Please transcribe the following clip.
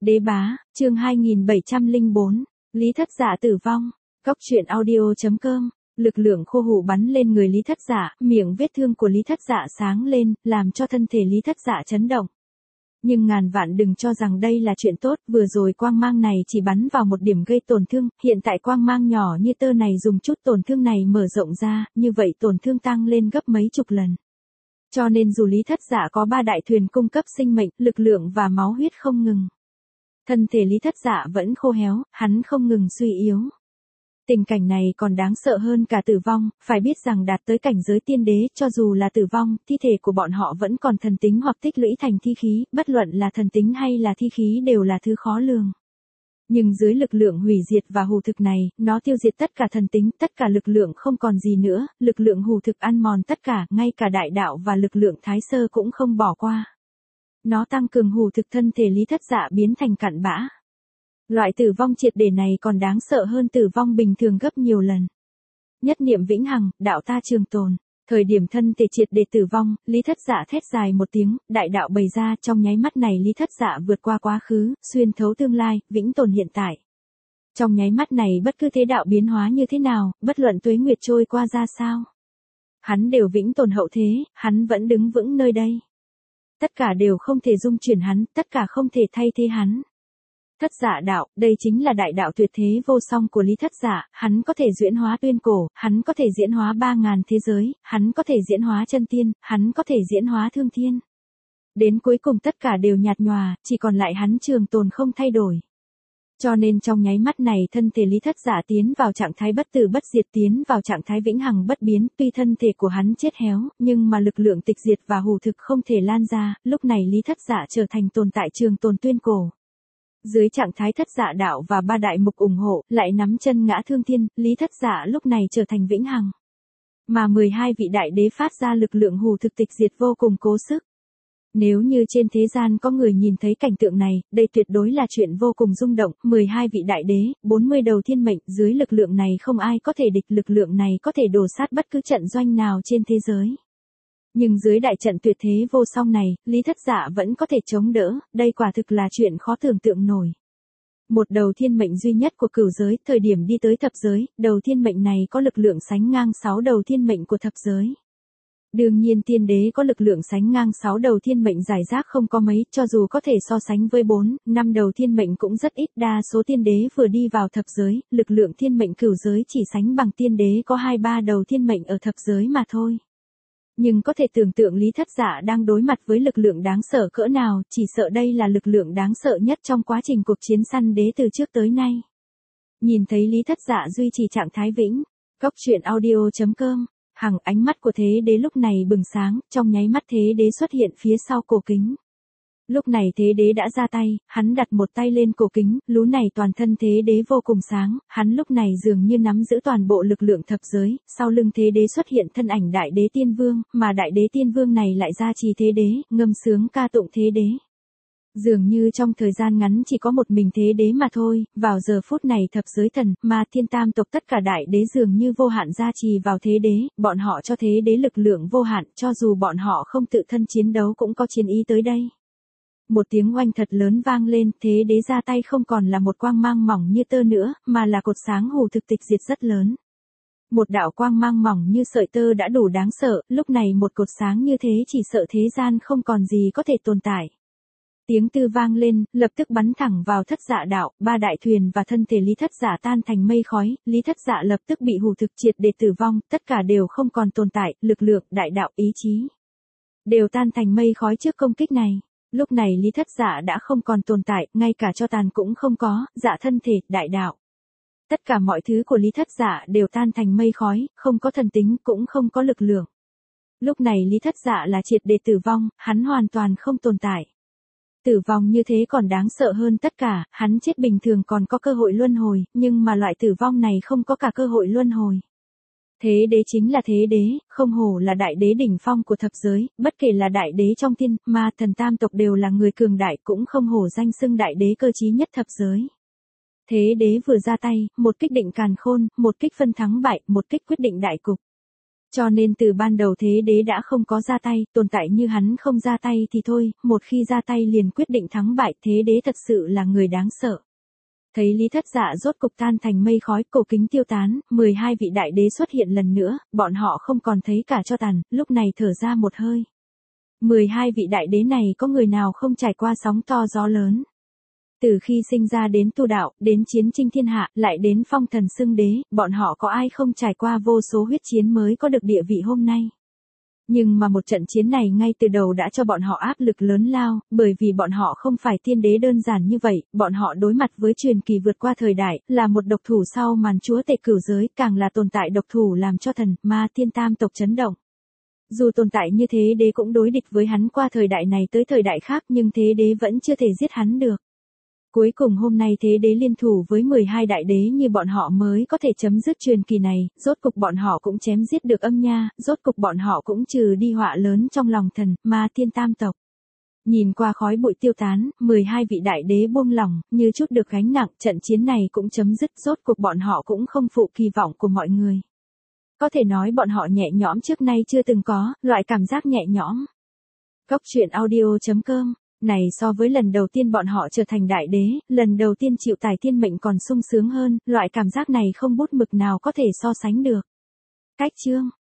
Đế bá, chương 2704, Lý Thất Dạ tử vong. Cóc truyện audio.com. Lực lượng khô hủ bắn lên người Lý Thất Dạ, miệng vết thương của Lý Thất Dạ sáng lên, làm cho thân thể Lý Thất Dạ chấn động. Nhưng ngàn vạn đừng cho rằng đây là chuyện tốt, vừa rồi quang mang này chỉ bắn vào một điểm gây tổn thương, hiện tại quang mang nhỏ như tơ này dùng chút tổn thương này mở rộng ra, như vậy tổn thương tăng lên gấp mấy chục lần. Cho nên dù Lý Thất Dạ có 3 đại thuyền cung cấp sinh mệnh, lực lượng và máu huyết không ngừng, thân thể Lý Thất Dạ vẫn khô héo, hắn không ngừng suy yếu. Tình cảnh này còn đáng sợ hơn cả tử vong, phải biết rằng đạt tới cảnh giới tiên đế, cho dù là tử vong, thi thể của bọn họ vẫn còn thần tính hoặc tích lũy thành thi khí, bất luận là thần tính hay là thi khí đều là thứ khó lường. Nhưng dưới lực lượng hủy diệt và hủ thực này, nó tiêu diệt tất cả thần tính, tất cả lực lượng không còn gì nữa, lực lượng hủ thực ăn mòn tất cả, ngay cả đại đạo và lực lượng thái sơ cũng không bỏ qua. Nó tăng cường hủ thực thân thể Lý Thất Dạ biến thành cặn bã. Loại tử vong triệt để này còn đáng sợ hơn tử vong bình thường gấp nhiều lần. Nhất niệm vĩnh hằng, đạo ta trường tồn. Thời điểm thân thể triệt để tử vong, Lý Thất Dạ thét dài một tiếng, đại đạo bày ra, trong nháy mắt này Lý Thất Dạ vượt qua quá khứ, xuyên thấu tương lai, vĩnh tồn hiện tại. Trong nháy mắt này bất cứ thế đạo biến hóa như thế nào, bất luận tuế nguyệt trôi qua ra sao, hắn đều vĩnh tồn hậu thế, hắn vẫn đứng vững nơi đây. Tất cả đều không thể dung chuyển hắn, tất cả không thể thay thế hắn. Thất Dạ đạo, đây chính là đại đạo tuyệt thế vô song của Lý Thất Dạ, hắn có thể diễn hóa tuyên cổ, hắn có thể diễn hóa 3000 thế giới, hắn có thể diễn hóa chân tiên, hắn có thể diễn hóa thương thiên. Đến cuối cùng tất cả đều nhạt nhòa, chỉ còn lại hắn trường tồn không thay đổi. Cho nên trong nháy mắt này thân thể Lý Thất Dạ tiến vào trạng thái bất tử bất diệt, tiến vào trạng thái vĩnh hằng bất biến, tuy thân thể của hắn chết héo, nhưng mà lực lượng tịch diệt và hủ thực không thể lan ra, lúc này Lý Thất Dạ trở thành tồn tại trường tồn tuyên cổ. Dưới trạng thái Thất Dạ đạo và 3 đại mục ủng hộ, lại nắm chân ngã thương thiên, Lý Thất Dạ lúc này trở thành vĩnh hằng. Mà 12 vị đại đế phát ra lực lượng hủ thực tịch diệt vô cùng cố sức. Nếu như trên thế gian có người nhìn thấy cảnh tượng này, đây tuyệt đối là chuyện vô cùng rung động, 12 vị đại đế, 40 đầu thiên mệnh, dưới lực lượng này không ai có thể địch, lực lượng này có thể đổ sát bất cứ trận doanh nào trên thế giới. Nhưng dưới đại trận tuyệt thế vô song này, Lý Thất Dạ vẫn có thể chống đỡ, đây quả thực là chuyện khó tưởng tượng nổi. Một đầu thiên mệnh duy nhất của cửu giới, thời điểm đi tới thập giới, đầu thiên mệnh này có lực lượng sánh ngang 6 đầu thiên mệnh của thập giới. Đương nhiên tiên đế có lực lượng sánh ngang 6 đầu thiên mệnh giải rác không có mấy, cho dù có thể so sánh với 4, 5 đầu thiên mệnh cũng rất ít, đa số tiên đế vừa đi vào thập giới, lực lượng thiên mệnh cửu giới chỉ sánh bằng tiên đế có 2-3 đầu thiên mệnh ở thập giới mà thôi. Nhưng có thể tưởng tượng Lý Thất Dạ đang đối mặt với lực lượng đáng sợ cỡ nào, chỉ sợ đây là lực lượng đáng sợ nhất trong quá trình cuộc chiến săn đế từ trước tới nay. Nhìn thấy Lý Thất Dạ duy trì trạng thái vĩnh, cóc truyện audio.com, hằng ánh mắt của thế đế lúc này bừng sáng, trong nháy mắt thế đế xuất hiện phía sau cổ kính. Lúc này thế đế đã ra tay, hắn đặt một tay lên cổ kính, lú này toàn thân thế đế vô cùng sáng, hắn lúc này dường như nắm giữ toàn bộ lực lượng thập giới, sau lưng thế đế xuất hiện thân ảnh đại đế tiên vương, mà đại đế tiên vương này lại gia trì thế đế, ngâm sướng ca tụng thế đế. Dường như trong thời gian ngắn chỉ có một mình thế đế mà thôi, vào giờ phút này thập giới thần, ma thiên tam tộc tất cả đại đế dường như vô hạn gia trì vào thế đế, bọn họ cho thế đế lực lượng vô hạn, cho dù bọn họ không tự thân chiến đấu cũng có chiến ý tới đây. Một tiếng oanh thật lớn vang lên, thế đế ra tay không còn là một quang mang mỏng như tơ nữa, mà là cột sáng hủ thực tịch diệt rất lớn. Một đạo quang mang mỏng như sợi tơ đã đủ đáng sợ, lúc này một cột sáng như thế chỉ sợ thế gian không còn gì có thể tồn tại. Tiếng tư vang lên, lập tức bắn thẳng vào Thất Dạ đạo, 3 đại thuyền và thân thể Lý Thất Dạ tan thành mây khói, Lý Thất Dạ lập tức bị hủ thực triệt để tử vong, tất cả đều không còn tồn tại, lực lượng, đại đạo, ý chí đều tan thành mây khói trước công kích này. Lúc này Lý Thất Dạ đã không còn tồn tại, ngay cả cho tàn cũng không có, dạ thân thể, đại đạo. Tất cả mọi thứ của Lý Thất Dạ đều tan thành mây khói, không có thần tính, cũng không có lực lượng. Lúc này Lý Thất Dạ là triệt để tử vong, hắn hoàn toàn không tồn tại. Tử vong như thế còn đáng sợ hơn tất cả, hắn chết bình thường còn có cơ hội luân hồi, nhưng mà loại tử vong này không có cả cơ hội luân hồi. Thế đế chính là thế đế, không hổ là đại đế đỉnh phong của thập giới, bất kể là đại đế trong thiên, ma, thần tam tộc đều là người cường đại, cũng không hổ danh xưng đại đế cơ trí nhất thập giới. Thế đế vừa ra tay, một kích định càn khôn, một kích phân thắng bại, một kích quyết định đại cục. Cho nên từ ban đầu thế đế đã không có ra tay, tồn tại như hắn không ra tay thì thôi, một khi ra tay liền quyết định thắng bại, thế đế thật sự là người đáng sợ. Thấy Lý Thất Dạ rốt cục tan thành mây khói, cổ kính tiêu tán, 12 vị đại đế xuất hiện lần nữa, bọn họ không còn thấy cả tro tàn, lúc này thở ra một hơi. 12 vị đại đế này có người nào không trải qua sóng to gió lớn. Từ khi sinh ra đến tu đạo, đến chiến chinh thiên hạ, lại đến phong thần xưng đế, bọn họ có ai không trải qua vô số huyết chiến mới có được địa vị hôm nay. Nhưng mà một trận chiến này ngay từ đầu đã cho bọn họ áp lực lớn lao, bởi vì bọn họ không phải tiên đế đơn giản như vậy, bọn họ đối mặt với truyền kỳ vượt qua thời đại, là một độc thủ sau màn chúa tể cửu giới, càng là tồn tại độc thủ làm cho thần, ma tiên tam tộc chấn động. Dù tồn tại như thế đế cũng đối địch với hắn qua thời đại này tới thời đại khác, nhưng thế đế vẫn chưa thể giết hắn được. Cuối cùng hôm nay thế đế liên thủ với 12 đại đế như bọn họ mới có thể chấm dứt truyền kỳ này, rốt cục bọn họ cũng chém giết được âm nha, rốt cục bọn họ cũng trừ đi họa lớn trong lòng thần, ma tiên tam tộc. Nhìn qua khói bụi tiêu tán, 12 vị đại đế buông lỏng, như chút được gánh nặng, trận chiến này cũng chấm dứt, rốt cục bọn họ cũng không phụ kỳ vọng của mọi người. Có thể nói bọn họ nhẹ nhõm trước nay chưa từng có, loại cảm giác nhẹ nhõm. Góc truyện audio.com. Này so với lần đầu tiên bọn họ trở thành đại đế, lần đầu tiên chịu tải thiên mệnh còn sung sướng hơn, loại cảm giác này không bút mực nào có thể so sánh được. Cách chương